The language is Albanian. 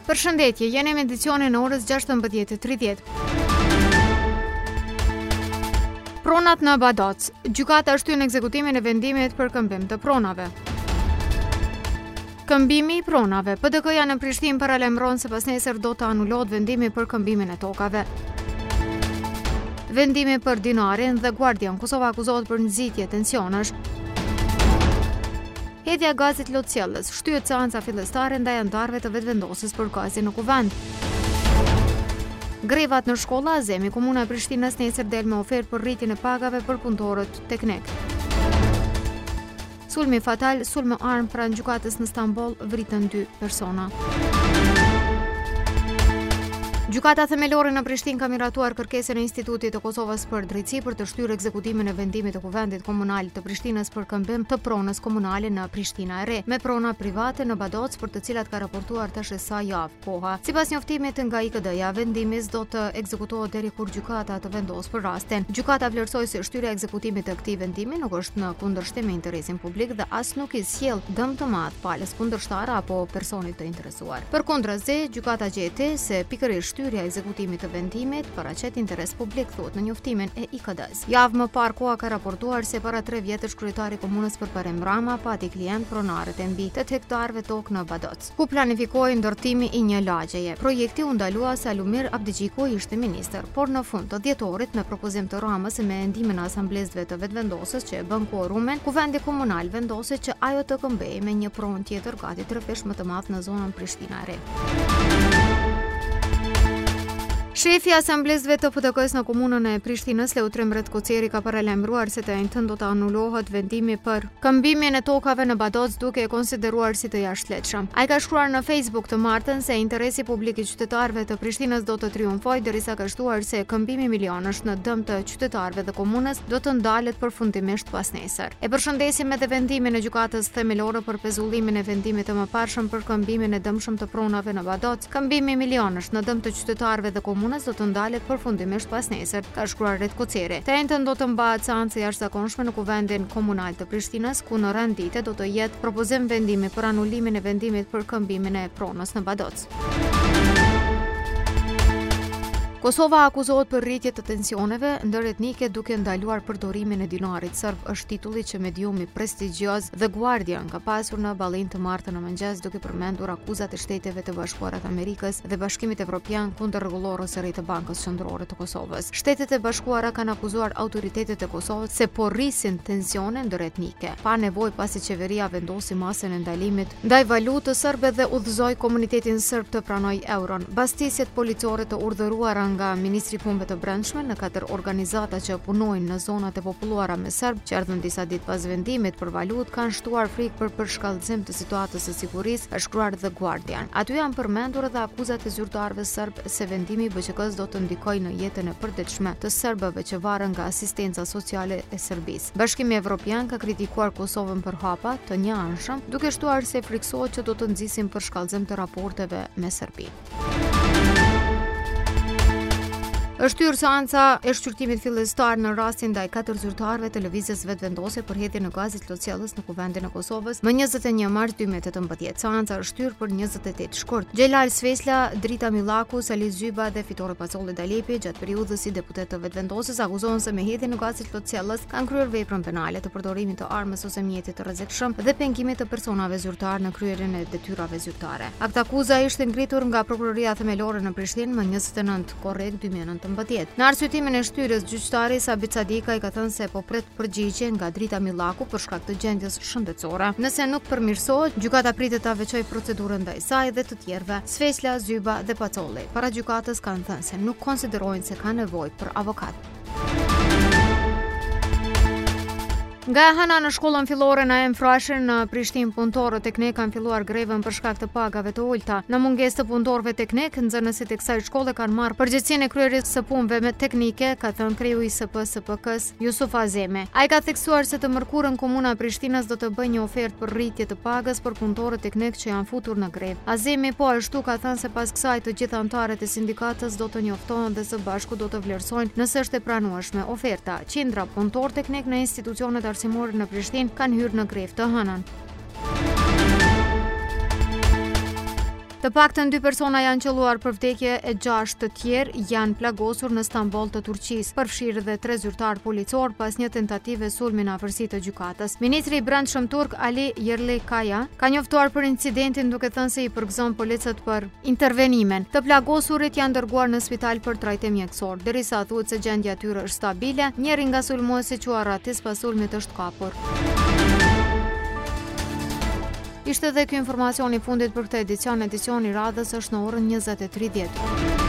Përshëndetje, jeni me edicionin e orës 16:30. Pronat në Badoc. Gjykata shtyn ekzekutimin e vendimit për këmbim të pronave. Këmbimi i pronave. PDK-ja në Prishtinë paralajmëron se pas nesër do të anulohet vendimi për këmbimin e tokave. Vendimi për dinarin dhe Guardian. Kosova akuzohet për nxitje tensionesh. Hedhja e gazit Lotcellës. Shtyhet seanca fillestare ndaj anëtarëve të vetëvendosjes për gazin në kuvend. Grevat në shkolla Azemi. Komuna e Prishtinës nesër del me ofertë për rritjen e pagave për punëtorët teknik. Sulmi fatal, sulm me armë pranë gjykatës në Stamboll, vritën 2 persona. Gjykata themelore në Prishtinë ka miratuar kërkesën e Institutit të Kosovës për Drejtësi për të shtyrë ekzekutimin e vendimit të Kuvendit Komunal të Prishtinës për këmbim të pronës komunale në Prishtina e Re, me prona private në Badoc për të cilat ka raportuar tash sa javë koha. Sipas njoftimit nga IKD-ja, vendimi do të ekzekutohet deri kur gjykata të vendosë për rastin. Gjykata vlerësoi se shtyrja e ekzekutimit të këtij vendimi nuk është në kundërshtim me interesin publik dhe as nuk i sjell dëm të madh palës kundërshtare apo personit të interesuar. Përkundrazi, gjykata gjeti se pikërisht shtyrja e ekzekutimit të vendimit paraqet interes publik, thuhet në njoftimin e IKD-s. Javë më parë koha ka raportuar se para 3 vjetësh kryetari i komunës Përparim Rama pati klient pronarët e mbi 8 hektarëve tokë në Badoc, ku planifikoi ndërtimi i një lagjeje. Projekti u ndalua se Alumir Abdigjiku ishte ministër, por në fund të dhjetorit me propozim të Ramës me ndikimin e asamblezëve të vetëvendosjes që e bën quorumin, Kuvendi Komunal vendosi që ajo të këmbejë me një pronë tjetër gati 3 fish më të madh në zonën Prishtina e Re. Shefi i asamblezëve të PDK-s në komunën e Prishtinës, Leutrimret Koceri, ka paralajmëruar se të njëjtën do të anulohet vendimi për këmbimin e tokave në Badoc duke e konsideruar si të jashtëligjshëm. Ai ka shkruar në Facebook të martën se interesi publik i qytetarëve të Prishtinës do të triumfojë, derisa ka shtuar se këmbimi milionësh në dëm të qytetarëve dhe komunës do të ndalet përfundimisht pas nesër. E përshëndesim edhe vendimin e gjykatës themelore për pezullimin e vendimit të mëparshëm për këmbimin e dëmshëm të pronave në Badoc. Këmbimi milionësh në dëm të qytetarëve dhe komunës do të ndalet përfundimisht pas nesër, ka shkruar Ret Koceri. Të njëjtën do të mbahet seancë jashtëzakonshme në Kuvendin Komunal të Prishtinës, ku në rënd dite do të jetë propozim vendimi për anulimin e vendimit për këmbimin e pronës në Badoc. Kosova akuzohet për rritje të tensioneve ndëretnike duke ndaluar përdorimin e dinarit serb, është titulli që mediumi prestigjioz The Guardian ka pasur në ballinë të martën në mëngjes, duke përmendur akuzat e Shteteve të Bashkuara të Amerikës dhe Bashkimit Evropian kundër rregullorës së ri të Bankës Qendrore të Kosovës. Shtetet e Bashkuara kanë akuzuar autoritetet e Kosovës se po rrisin tensione ndëretnike, pa nevojë pasi qeveria vendosi masën e ndalimit ndaj valutës serbe dhe udhëzoi komunitetin serb të pranojë euron. Bastisjet policore të urdhëruara nga Ministri i Punëve të Brendshme në 4 organizata që punojnë në zonat e populluara me serb, që erdhën disa ditë pas vendimit për valutë, kanë shtuar frikë për përshkallëzim të situatës së sigurisë, ka shkruar The Guardian. Aty janë përmendur edhe akuzat e zyrtarëve serb se vendimi i BÇK-s do të ndikojë në jetën e përditshme të serbëve që varen nga asistenca sociale e Serbisë. Bashkimi Evropian ka kritikuar Kosovën për hapa të njëanshëm, duke shtuar se friksohet që do të nxisin përshkallëzim të raporteve me Serbinë. Është hyrë seanca e shqyrtimit fillestar në rastin ndaj 4 zyrtarëve të lëvizjes vetëvendosje për hedhjen e gazit Lotcellës në Kuvendin e Kosovës më 21 mars 2018. Seanca është hyrë për 28 shkurt. Xhelal Svesla, Drita Millaku, Sali Zyba dhe Fitore Pacolli Dalepi, gjatë periudhës si deputet të vetëvendosjes, akuzohen se me hedhjen e gazit Lotcellës kanë kryer veprën penale të përdorimit të armës ose mjetit të rrezikshëm dhe pengimit të personave zyrtar në kryerjen e detyrave zyrtare. Akt akuza ishte ngritur nga Prokuroria Themelore në Prishtinë më 29 korrekt 2019. Në arsyetimin e shtyrjes, gjyqtari Sabit Sadika i ka thënë se po pret përgjigje nga Drita Millaku për shkak të gjendjes shëndetësore. Nëse nuk përmirësohet, gjykata pritet ta veçojë procedurën ndaj saj dhe të tjerëve, Svesla, Zyba dhe Pacolli. Para gjykatës kanë thënë se nuk konsiderojnë se ka nevojë për avokat. Nga e hëna në shkollën fillore në Frasher në Prishtinë, punëtorët teknik kanë filluar grevën për shkak të pagave të ulta. Në mungesë të punëtorëve teknik, nxënësit e kësaj shkolle kanë marrë përgjegjësinë e kryerjes së punëve me teknike, ka thënë kreu i SPSPK-s Jusuf Azemi. Ai ka theksuar se të mërkurën komuna e Prishtinës do të bëjë një ofertë për rritje të pagës për punëtorët teknik që janë futur në grevë. Azemi po ashtu ka thënë se pas kësaj të gjithë anëtarët e sindikatës do të njoftohen dhe së bashku do të vlerësojnë nëse është e pranueshme oferta. Qindra punëtor teknik në institucionet arsimore në Prishtinë kanë hyrë në grevë të hënën. Të paktën 2 persona janë qelluar për vdekje e 6 të tjerë janë plagosur në Stamboll të Turqisë, përfshirë dhe 3 zyrtar policor pas një tentative sulmi në afërsi të gjykatës. Ministri i Brendshëm turk Ali Yerlikaya ka njoftuar për incidentin duke thënë se i përgëzon policët për intervenimin. Të plagosurit janë dërguar në spital për trajtim mjekësor, derisa thuhet se gjendja e tyre është stabile. Njëri nga sulmuesit quhet Ratis pas sulmit është kapur. Ishte dhe ky informacioni i fundit për këtë edicion i radhës është në orën 20:30.